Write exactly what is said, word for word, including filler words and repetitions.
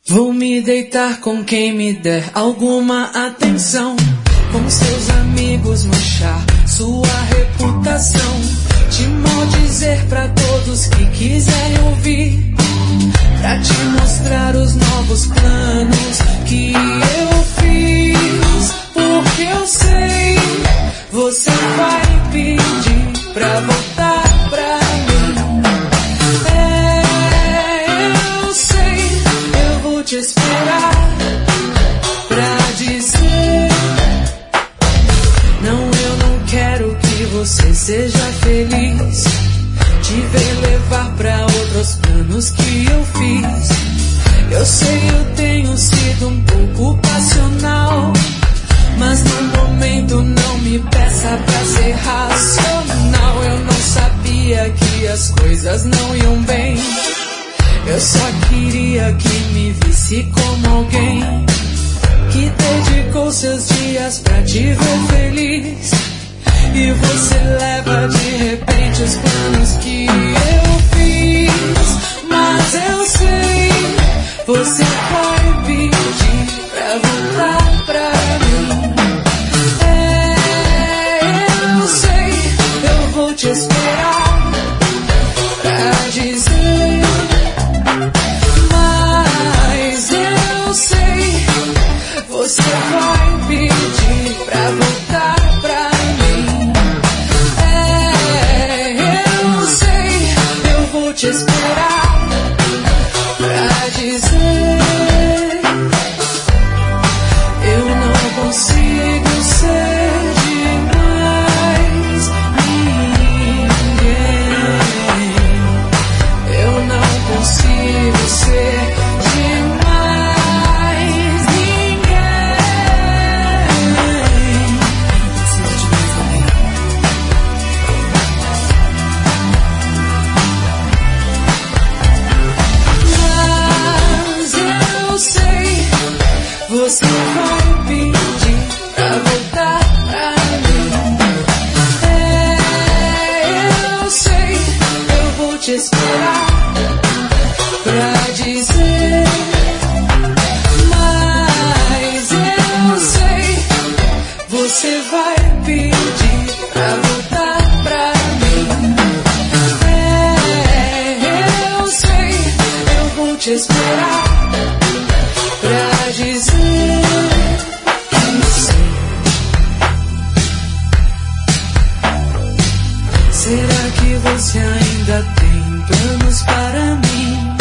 Vou me deitar com quem me der alguma atenção, com seus amigos manchar sua reputação, te maldizer pra todos que quiserem ouvir, pra te mostrar os novos planos que eu fiz, porque eu sei, você vai pedir pra voltar pra mim. É, eu sei, eu vou te esperar pra dizer, não, eu não quero que você seja feliz, te ver levar pra outros planos que eu fiz. Eu sei, eu tenho sido um pouco passional, mas no momento não me peça pra ser racional. Eu não sabia que as coisas não iam bem, eu só queria que me visse como alguém que dedicou seus dias pra te ver feliz. E você leva de repente os planos que eu fiz. Mas eu sei, você vai pedir pra voltar pra mim. É, eu sei, eu vou te esperar pra dizer, mas eu sei, você vai pedir pra voltar pra mim. É, eu sei, eu vou te esperar pra dizer, eu não consigo ser demais ninguém, eu não consigo ser demais ninguém. Mas eu sei, você vai pedir pra voltar pra mim. É, eu sei, eu vou te esperar pra dizer, mas eu sei, você vai pedir pra voltar pra mim. É, eu sei, eu vou te esperar pra dizer que sei. Será que você ainda tem planos para mim?